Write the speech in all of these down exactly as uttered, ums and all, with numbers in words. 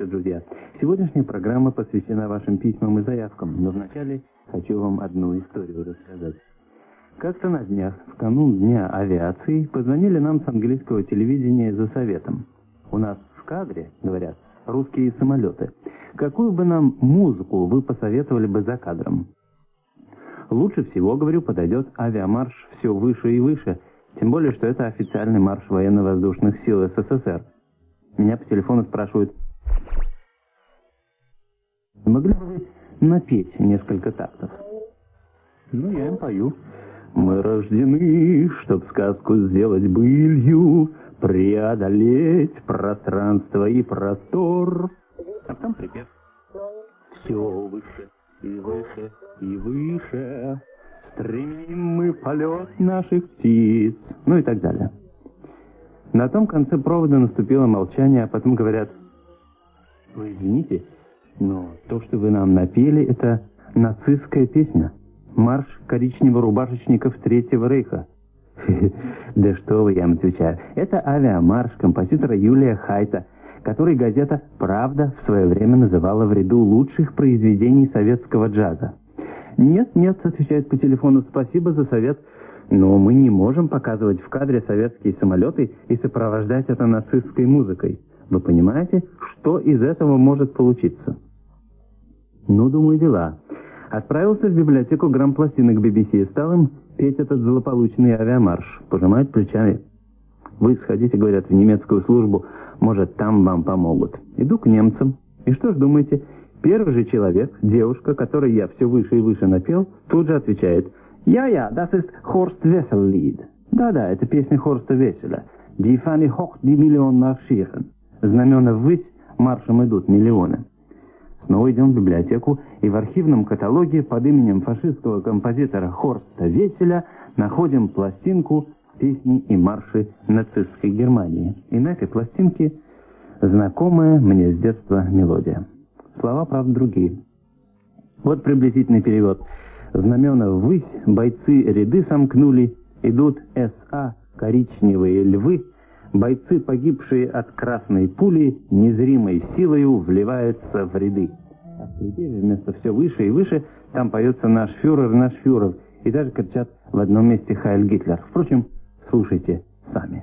друзья! Сегодняшняя программа посвящена вашим письмам и заявкам, но вначале хочу вам одну историю рассказать. Как-то на днях, в канун Дня авиации, позвонили нам с английского телевидения за советом. У нас в кадре, говорят, русские самолеты. Какую бы нам музыку вы посоветовали бы за кадром? Лучше всего, говорю, подойдет авиамарш «Все выше и выше», тем более, что это официальный марш военно-воздушных сил СССР. Меня по телефону спрашивают: могли бы вы напеть несколько тактов? Ну, я им пою. Мы рождены, чтоб сказку сделать былью, преодолеть пространство и простор. А там припев. Все выше и выше и выше, стремим мы полет наших птиц. Ну и так далее. На том конце провода наступило молчание, а потом говорят: вы извините, но то, что вы нам напели, это нацистская песня. Марш коричнево-рубашечников Третьего Рейха. Да что вы, я им отвечаю. Это авиамарш композитора Юлия Хайта, который газета «Правда» в свое время называла в ряду лучших произведений советского джаза. Нет, нет, отвечает по телефону, спасибо за совет, но мы не можем показывать в кадре советские самолеты и сопровождать это нацистской музыкой. Вы понимаете, что из этого может получиться? Ну, думаю, дела. Отправился в библиотеку грампластинок би би си и стал им петь этот злополучный авиамарш. Пожимают плечами. Вы сходите, говорят, в немецкую службу, может, там вам помогут. Иду к немцам. И что ж думаете, первый же человек, девушка, которой я все выше и выше напел, тут же отвечает: «Я-я, das ist Horst Wessel-Lied». Да-да, это песня Хорста Весселя. «Die Fahne hoch, die Millionen marschieren». Знамена ввысь, маршем идут миллионы. Снова идем в библиотеку, и в архивном каталоге под именем фашистского композитора Хорста Весселя находим пластинку «Песни и марши нацистской Германии». И на этой пластинке знакомая мне с детства мелодия. Слова, правда, другие. Вот приблизительный перевод. Знамена ввысь, бойцы ряды сомкнули, идут СА коричневые львы, бойцы, погибшие от красной пули, незримой силою вливаются в ряды. А в припеве вместо «все выше и выше» там поется «наш фюрер, наш фюрер», и даже кричат в одном месте «Хайль Гитлер». Впрочем, слушайте сами.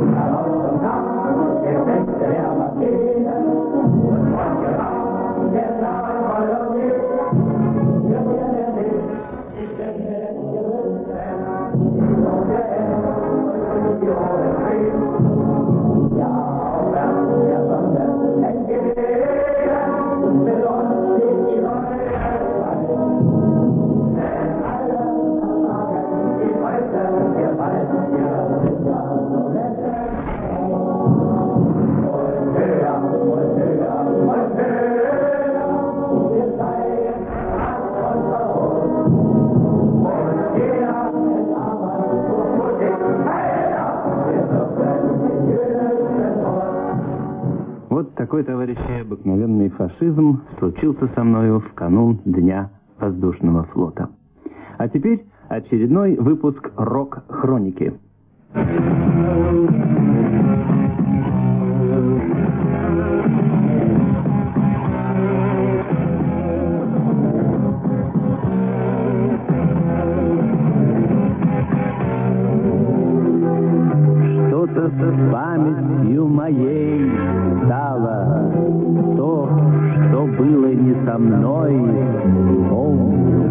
Такой, товарищи, обыкновенный фашизм случился со мною в канун Дня воздушного флота. А теперь очередной выпуск рок-хроники. Что-то с памятью моей стало, то, что было не со мной, помню.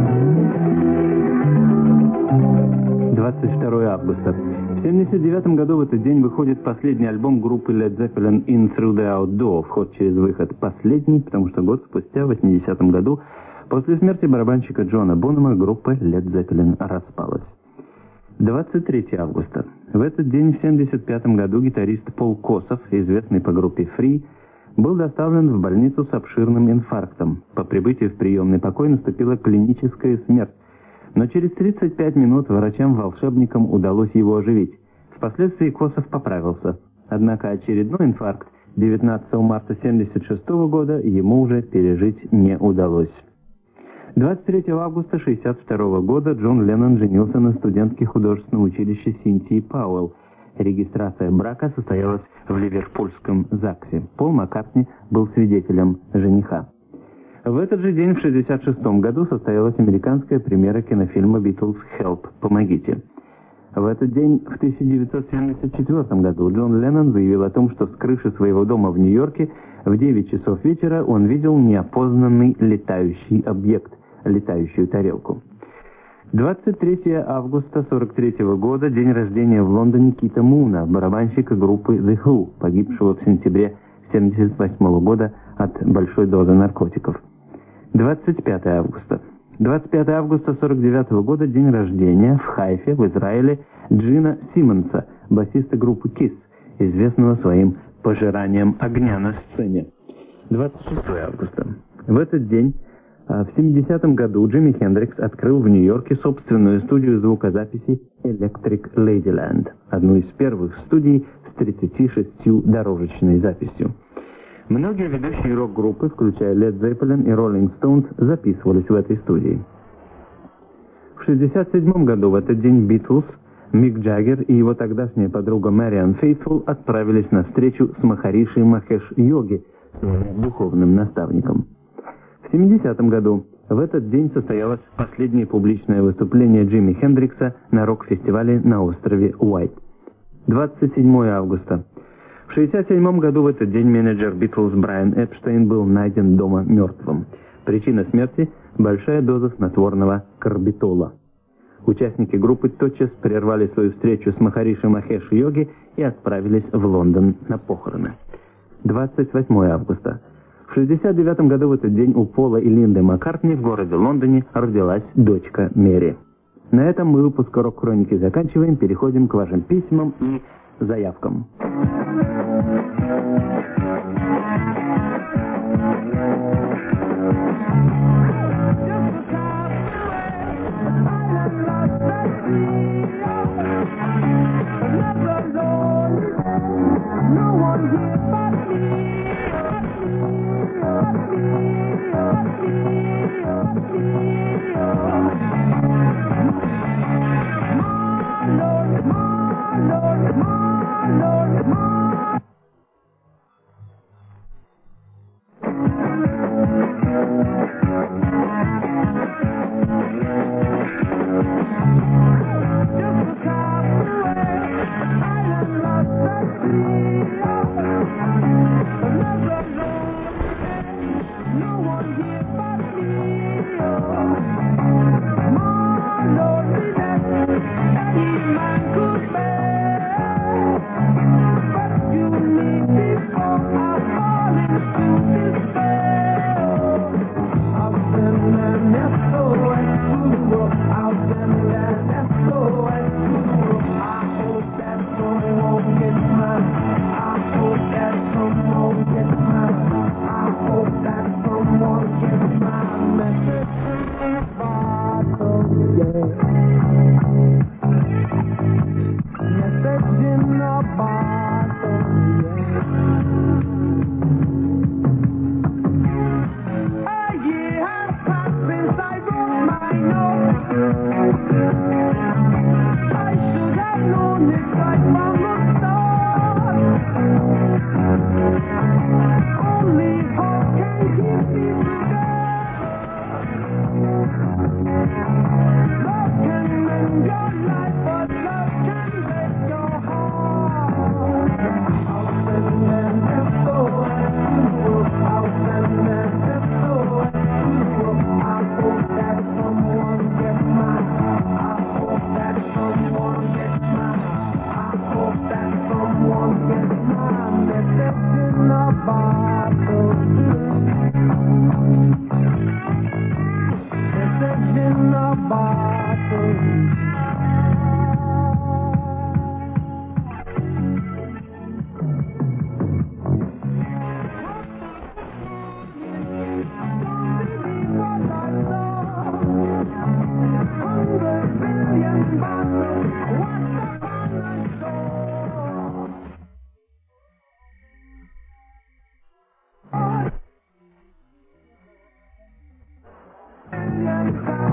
двадцать второе августа. В семьдесят девятом году в этот день выходит последний альбом группы Led Zeppelin «In Through the Outdoor», вход через выход. Последний, потому что год спустя, в восьмидесятом году, после смерти барабанщика Джона Бонема, группа Led Zeppelin распалась. двадцать третьего августа. В этот день, в семьдесят пятом году, гитарист Пол Косов, известный по группе Free, был доставлен в больницу с обширным инфарктом. По прибытии в приемный покой наступила клиническая смерть, но через тридцать пять минут врачам-волшебникам удалось его оживить. Впоследствии Косов поправился. Однако очередной инфаркт девятнадцатого марта семьдесят шестого года ему уже пережить не удалось. двадцать третьего августа шестьдесят второго года Джон Леннон женился на студентке художественного училища Синтии Пауэлл. Регистрация брака состоялась в ливерпульском ЗАГСе. Пол Маккартни был свидетелем жениха. В этот же день, в шестьдесят шестом году, состоялась американская премьера кинофильма «Beatles Help! Помогите!». В этот день, в тысяча девятьсот семьдесят четвёртом году, Джон Леннон заявил о том, что с крыши своего дома в Нью-Йорке в девять часов вечера он видел неопознанный летающий объект, летающую тарелку. двадцать третьего августа сорок третьего года, день рождения в Лондоне Кита Муна, барабанщика группы The Who, погибшего в сентябре семьдесят восьмого года от большой дозы наркотиков. двадцать пятого августа. двадцать пятого августа сорок девятого года, день рождения в Хайфе, в Израиле, Джина Симмонса, басиста группы Kiss, известного своим пожиранием огня на сцене. двадцать шестого августа. В этот день, в семидесятом году, Джимми Хендрикс открыл в Нью-Йорке собственную студию звукозаписи Electric Ladyland, одну из первых студий с тридцатью шестью дорожечной записью. Многие ведущие рок-группы, включая Led Zeppelin и Rolling Stones, записывались в этой студии. В шестьдесят седьмом году в этот день Beatles, Мик Джаггер и его тогдашняя подруга Мэриан Фейтфул отправились на встречу с Махариши Махеш Йоги, духовным наставником. В семидесятом году в этот день состоялось последнее публичное выступление Джимми Хендрикса на рок-фестивале на острове Уайт. двадцать седьмого августа. В шестьдесят седьмом году в этот день менеджер Битлз Брайан Эпштейн был найден дома мертвым. Причина смерти – большая доза снотворного карбитола. Участники группы тотчас прервали свою встречу с Махариши Махеш Йоги и отправились в Лондон на похороны. двадцать восьмого августа. В шестьдесят девятом году в этот день у Пола и Линды Маккартни в городе Лондоне родилась дочка Мэри. На этом мы выпуск «Рок-хроники» заканчиваем, переходим к вашим письмам и заявкам.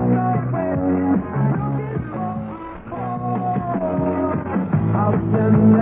Out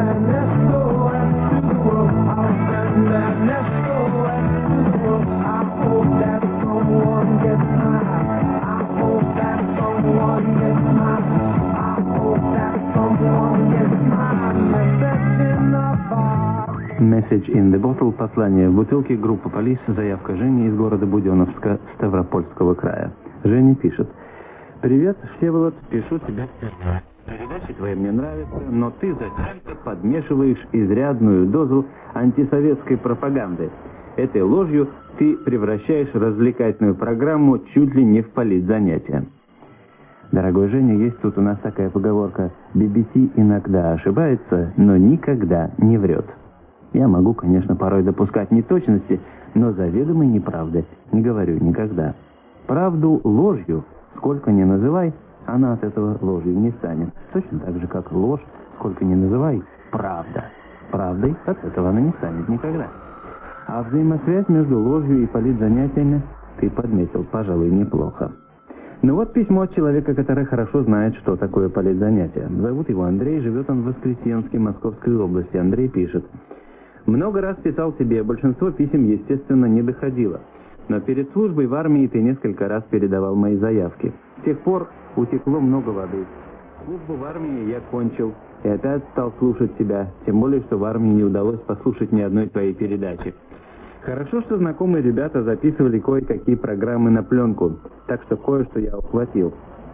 Message in the Bottle, послание в бутылке, группа Полис, заявка Жени из города Буденновска, Ставропольского края. Женя пишет: «Привет, Всеволод, пишу тебе. Передачи твои мне нравятся, но ты зачем-то подмешиваешь изрядную дозу антисоветской пропаганды. Этой ложью ты превращаешь развлекательную программу чуть ли не в политзанятие». Дорогой Женя, есть тут у нас такая поговорка: би би си иногда ошибается, но никогда не врет. Я могу, конечно, порой допускать неточности, но заведомой неправды не говорю никогда. Правду ложью, сколько ни называй, она от этого ложью не станет. Точно так же, как ложь, сколько ни называй, правда. Правдой от этого она не станет никогда. А взаимосвязь между ложью и политзанятиями ты подметил, пожалуй, неплохо. Ну вот письмо от человека, который хорошо знает, что такое политзанятие. Зовут его Андрей, живет он в Воскресенске, Московской области. Андрей пишет: «Много раз писал тебе, большинство писем, естественно, не доходило. Но перед службой в армии ты несколько раз передавал мои заявки. С тех пор утекло много воды. Службу в армии я кончил и опять стал слушать тебя, тем более, что в армии не удалось послушать ни одной твоей передачи. Хорошо, что знакомые ребята записывали кое-какие программы на пленку, так что кое-что я ухватил.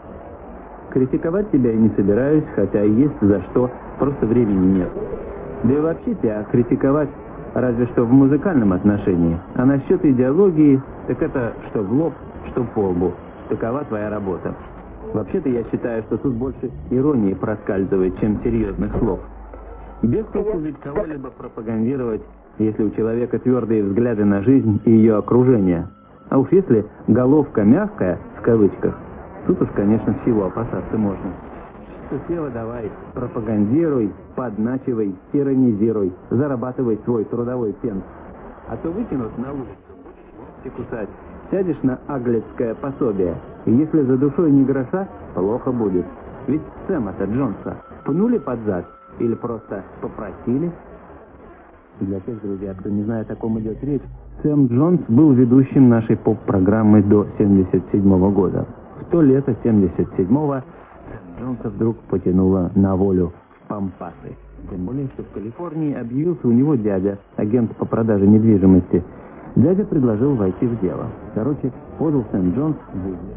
Критиковать тебя я не собираюсь, хотя и есть за что, просто времени нет. Да и вообще тебя критиковать разве что в музыкальном отношении. А насчет идеологии, так это что в лоб, что по лбу. Такова твоя работа. Вообще-то я считаю, что тут больше иронии проскальзывает, чем серьезных слов. Без толку ведь кого-либо пропагандировать, если у человека твердые взгляды на жизнь и ее окружение. А уж если головка мягкая, в кавычках, тут уж, конечно, всего опасаться можно. Что села давай, пропагандируй, подначивай, иронизируй, зарабатывай свой трудовой пенс. А то выкинут на улицу, будешь кусать, сядешь на аглицкое пособие, и если за душой не гроша, плохо будет. Ведь Сэма-то Джонса пнули под зад или просто попросили? Для тех, друзья, кто не знает, о ком идет речь, Сэм Джонс был ведущим нашей поп-программы до семьдесят седьмого года. В то лето семьдесят седьмого Сэм Джонса вдруг потянуло на волю в Пампасы. Тем более, что в Калифорнии объявился у него дядя, агент по продаже недвижимости. Дядя предложил войти в дело. Короче, подал Сэм Джонс вызов.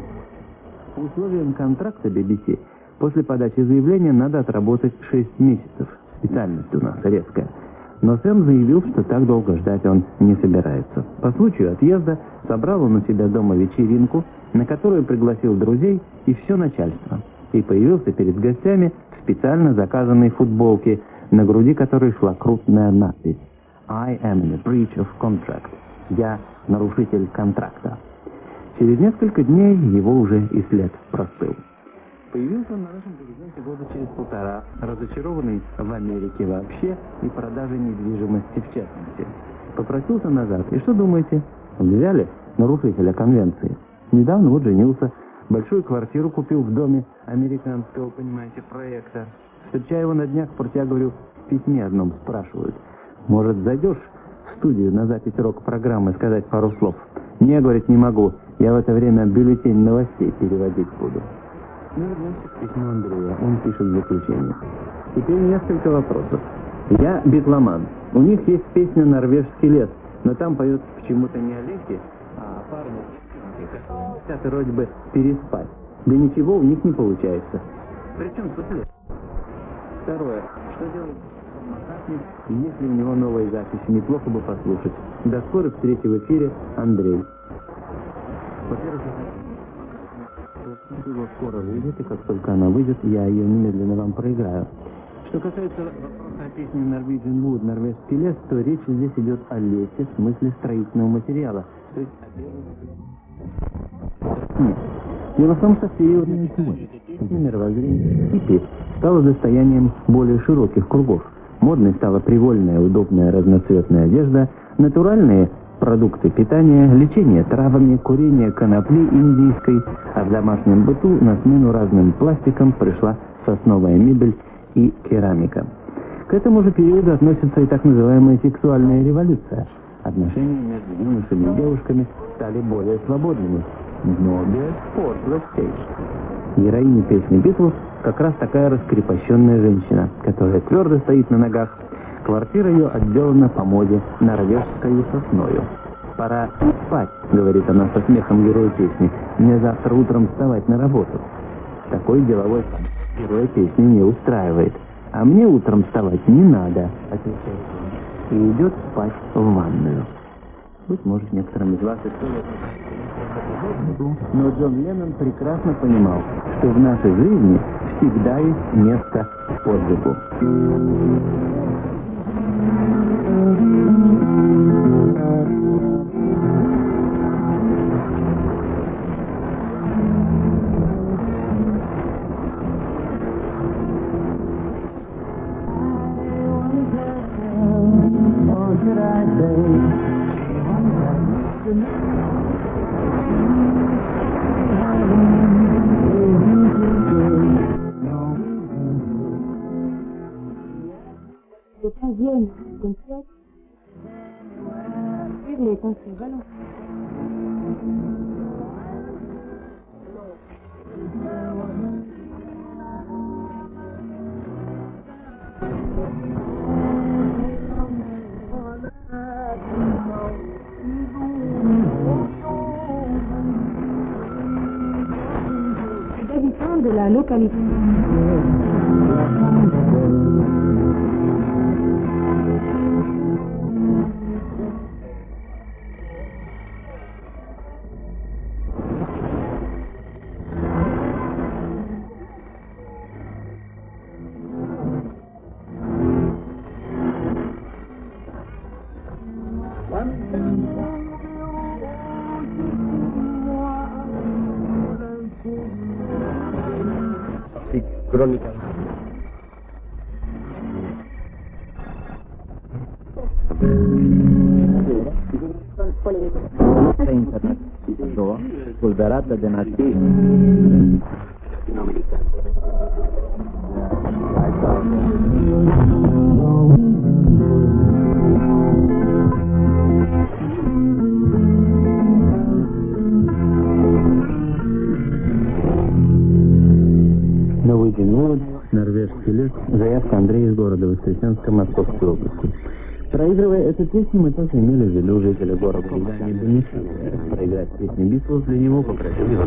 По условиям контракта би би си, после подачи заявления надо отработать шесть месяцев. Специальность у нас резкая. Но Сэм заявил, что так долго ждать он не собирается. По случаю отъезда собрал он у себя дома вечеринку, на которую пригласил друзей и все начальство. И появился перед гостями в специально заказанной футболке, на груди которой шла крупная надпись «I am in a breach of contract». «Я нарушитель контракта». Через несколько дней его уже и след простыл. Появился он на нашем горизонте года через полтора, разочарованный в Америке вообще и продаже недвижимости в частности. Попросился назад, и что думаете? Взяли нарушителя конвенции. Недавно вот женился, большую квартиру купил в доме американского, понимаете, проекта. Встречая его на днях, про тебя, говорю, в письме одном спрашивают: может, зайдешь в студию на запись рок-программы сказать пару слов? Не, говорит, не могу, я в это время бюллетень новостей переводить буду. Ну, вернемся к письму Андрея. Он пишет в заключение. Теперь несколько вопросов. Я битломан. У них есть песня «Норвежский лес», но там поют почему-то не Олеги, а парни, которые хотят вроде бы переспать. Да ничего у них не получается. Причем тут лес? Второе. Что делать с Маккартни, если у него новые записи? Неплохо бы послушать. До скорой встречи в эфире, Андрей. Во-первых, его скоро выйдет, и как только она выйдет, я ее немедленно вам проиграю. Что касается вопроса о песне Norwegian Wood, норвежский лес, то речь здесь идет о лесе в смысле строительного материала. То есть о Нет. Дело в том, что в период мировоззрения хиппи стало достоянием более широких кругов. Модной стала привольная, удобная разноцветная одежда, натуральные продукты питания, лечение травами, курение конопли индийской, а в домашнем быту на смену разным пластикам пришла сосновая мебель и керамика. К этому же периоду относится и так называемая сексуальная революция. Отношения между юношами и девушками стали более свободными, но без подлостей. Героиня песни «Битлз» как раз такая раскрепощенная женщина, которая твердо стоит на ногах, Квартира ее отделана по моде норвежскою сосною. «Пора спать», — говорит она со смехом героя песни. «Мне завтра утром вставать на работу». Такой деловой тон героя песни не устраивает. «А мне утром вставать не надо», — отвечает он. И идет спать в ванную. Быть может, некоторым из вас и стоит. Но Джон Леннон прекрасно понимал, что в нашей жизни всегда есть место подвигу. Vienne, comme ça, suivre les conseils, voilà. Les habitants de la localité. Crónica. Internet. Do, spolverata de nazisti. Новый день молод, норвежский лес, заявка Андрея из города Воскресенска Московской области. Проигрывая эту песню, мы тоже имели в виду жителя города Рязани Данишева. Проиграть песню Битлз для него попросил его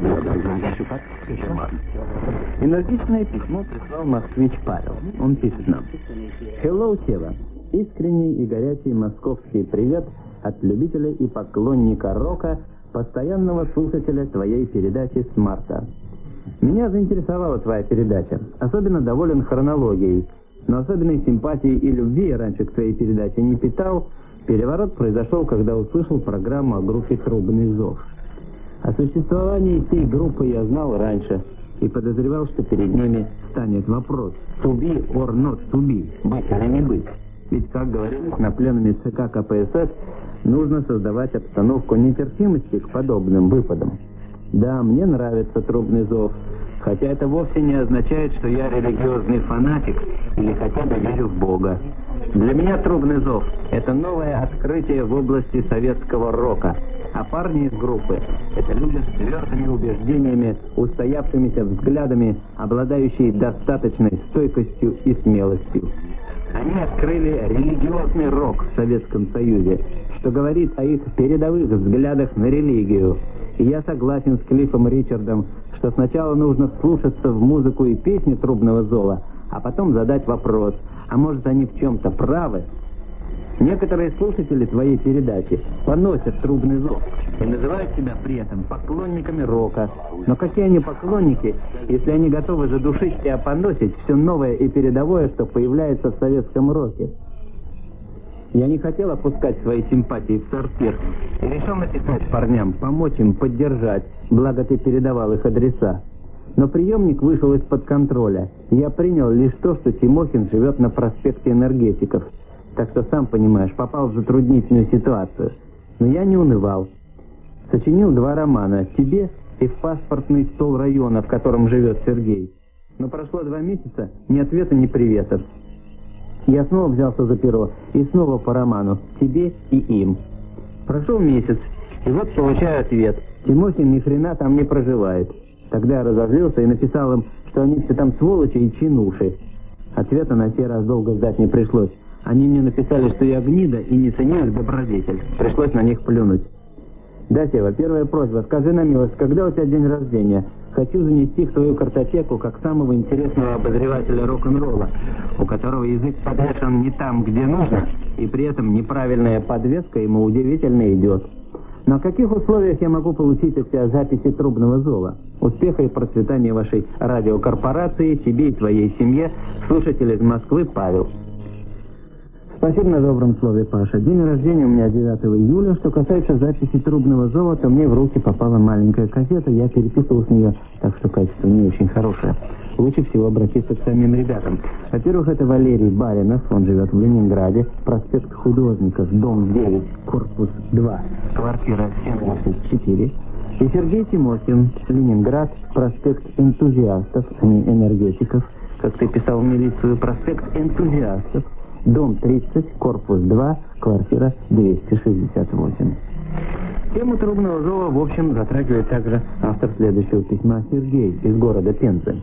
друг. Энергичное письмо прислал москвич Павел. Он пишет нам: «Hello, Сева. Искренний и горячий московский привет от любителя и поклонника рока, постоянного слушателя твоей передачи с марта. Меня заинтересовала твоя передача. Особенно доволен хронологией. Но особенной симпатии и любви я раньше к твоей передаче не питал. Переворот произошел, когда услышал программу о группе «Трубный зов». О существовании всей группы я знал раньше и подозревал, что перед ними станет вопрос «to be or not to be», быть или не быть. Ведь, как говорилось на пленуме ЦК КПСС, нужно создавать обстановку нетерпимости к подобным выпадам. Да, мне нравится «Трубный зов», хотя это вовсе не означает, что я религиозный фанатик или хотя бы верю в Бога. Для меня «Трубный зов» — это новое открытие в области советского рока, а парни из группы — это люди с твердыми убеждениями, устоявшимися взглядами, обладающие достаточной стойкостью и смелостью. Они открыли религиозный рок в Советском Союзе, что говорит о их передовых взглядах на религию. И я согласен с Клиффом Ричардом, что сначала нужно вслушаться в музыку и песни «Трубного зова», а потом задать вопрос, а может они в чем-то правы? Некоторые слушатели твоей передачи поносят «Трубный зов» и называют себя при этом поклонниками рока. Но какие они поклонники, если они готовы задушить и опоносить все новое и передовое, что появляется в советском роке? Я не хотел опускать свои симпатии в сортир и решил написать парням, помочь им, поддержать, благо ты передавал их адреса. Но приемник вышел из-под контроля, и я принял лишь то, что Тимохин живет на проспекте Энергетиков. Так что, сам понимаешь, попал в затруднительную ситуацию. Но я не унывал. Сочинил два романа «Тебе» и «В паспортный стол района», в котором живет Сергей. Но прошло два месяца, ни ответа, ни приветов. Я снова взялся за перо, и снова по роману «Тебе» и «Им». Прошел месяц, и вот получаю ответ. Тимохин ни хрена там не проживает. Тогда я разозлился и написал им, что они все там сволочи и чинуши. Ответа на сей раз долго ждать не пришлось. Они мне написали, что я гнида и не ценю их добродетель. Пришлось на них плюнуть. Да, Сева, первая просьба. Скажи на милость, когда у тебя день рождения? Хочу занести в твою картотеку как самого интересного обозревателя рок-н-ролла, у которого язык подвешен не там, где нужно, и при этом неправильная подвеска ему удивительно идет. На каких условиях я могу получить от тебя записи трубного зова? Успеха и процветания вашей радиокорпорации, тебе и твоей семье, слушатель из Москвы Павел. Спасибо на добром слове, Паша. День рождения у меня девятого июля. Что касается записи трубного зова, то мне в руки попала маленькая кассета. Я переписывал с нее, так что качество не очень хорошее. Лучше всего обратиться к самим ребятам. Во-первых, это Валерий Баринов, он живет в Ленинграде, проспект Художников, дом девять, корпус два, квартира семьдесят четыре. И Сергей Тимохин, Ленинград, проспект Энтузиастов, а не энергетиков, как ты писал в милицию, проспект Энтузиастов, дом тридцать, корпус два, квартира двести шестьдесят восемь. Тему трубного зова, в общем, затрагивает также автор следующего письма Сергей из города Пензы.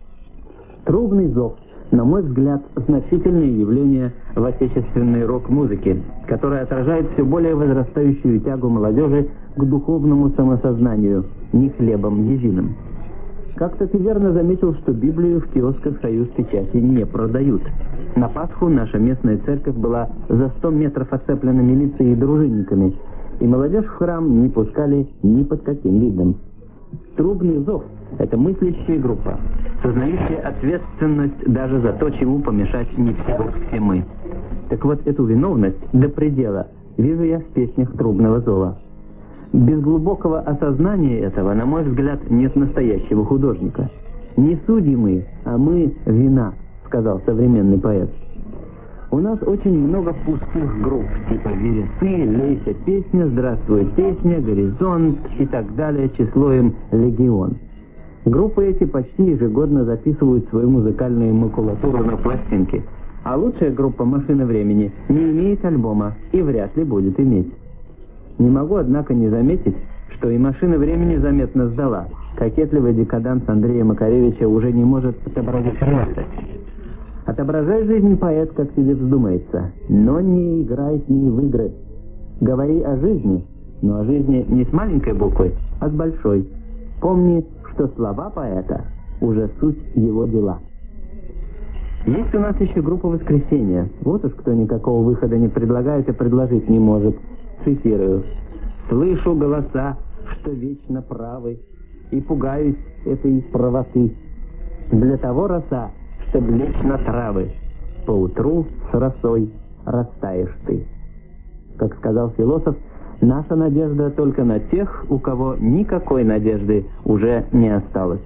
Трубный зов, на мой взгляд, значительное явление в отечественной рок-музыке, которое отражает все более возрастающую тягу молодежи к духовному самосознанию, не хлебом единым. Как-то ты верно заметил, что Библию в киосках «Союз печати» не продают. На Пасху наша местная церковь была за сто метров оцеплена милицией и дружинниками, и молодежь в храм не пускали ни под каким видом. Трубный зов – это мыслящая группа, сознающая ответственность даже за то, чему помешать не в силах все мы. Так вот, эту виновность до предела вижу я в песнях трубного зова. Без глубокого осознания этого, на мой взгляд, нет настоящего художника. Не судьи мы, а мы вина, сказал современный поэт. У нас очень много пустых групп, типа «Вересы», «Лейся песня», «Здравствуй песня», «Горизонт» и так далее, число им «Легион». Группы эти почти ежегодно записывают свою музыкальную макулатуру на пластинки, а лучшая группа «Машина времени» не имеет альбома и вряд ли будет иметь. Не могу, однако, не заметить, что и «Машина времени» заметно сдала. Кокетливый декаданс Андрея Макаревича уже не может отобразить реальность. Отображай жизнь, поэт, как тебе вздумается, но не играй с ней в игры. Говори о жизни, но о жизни не с маленькой буквы, а с большой. Помни, что слова поэта уже суть его дела. Есть у нас еще группа «Воскресенье». Вот уж кто никакого выхода не предлагает и предложить не может. Цитирую. «Слышу голоса, что вечно правы, и пугаюсь этой правоты. Для того роса, чтоб лечь на травы, поутру с росой растаешь ты». Как сказал философ, наша надежда только на тех, у кого никакой надежды уже не осталось.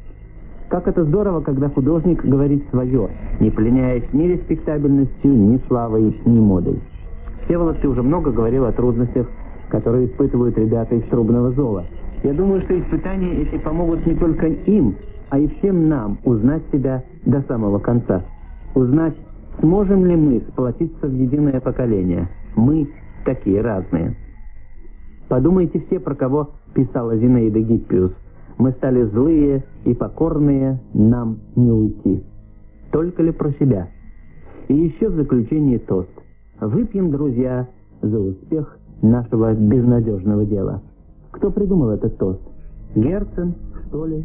Как это здорово, когда художник говорит свое, не пленяясь ни респектабельностью, ни славой, ни модой. Всеволод, ты уже много говорил о трудностях, которые испытывают ребята из трубного зова. Я думаю, что испытания эти помогут не только им, а и всем нам узнать себя до самого конца. Узнать, сможем ли мы сплотиться в единое поколение. Мы такие разные. Подумайте все, про кого писала Зинаида Гиппиус. Мы стали злые и покорные, нам не уйти. Только ли про себя? И еще в заключение тост. Выпьем, друзья, за успех нашего безнадежного дела. Кто придумал этот тост? Герцен, что ли?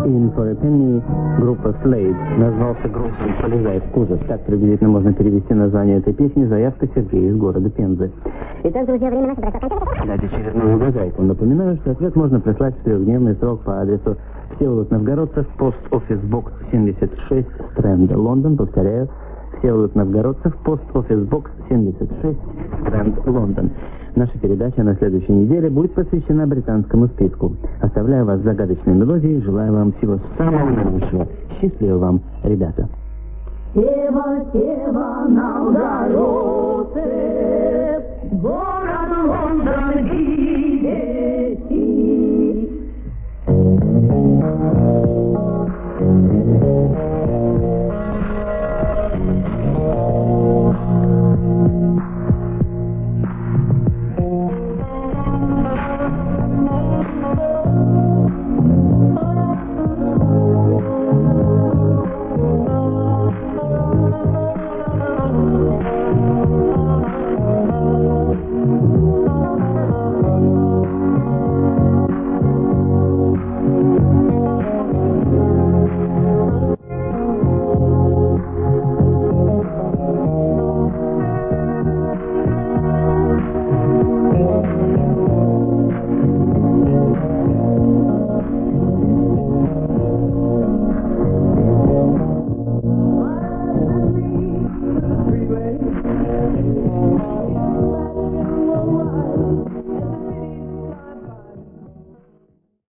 In for a Penny группа Slade. Назвался группой «Полезай в кузов». Так приблизительно можно перевести название этой песни. Заявка Сергея из города Пензы. Итак, друзья, время наше бросок. Дать очередную угадайку. Напоминаю, что ответ можно прислать в трехдневный срок по адресу Всеволод Новгородцев, пост-офис бокс семьдесят шесть, Стрэнд, Лондон. Повторяю, Всеволод Новгородцев, пост-офис бокс семьдесят шесть, Стрэнд, Лондон. Наша передача на следующей неделе будет посвящена британскому списку. Оставляю вас с загадочной мелодией и желаю вам всего самого наилучшего. Счастливо вам, ребята. Сева, Сева, Новгородцев, город Лондон, где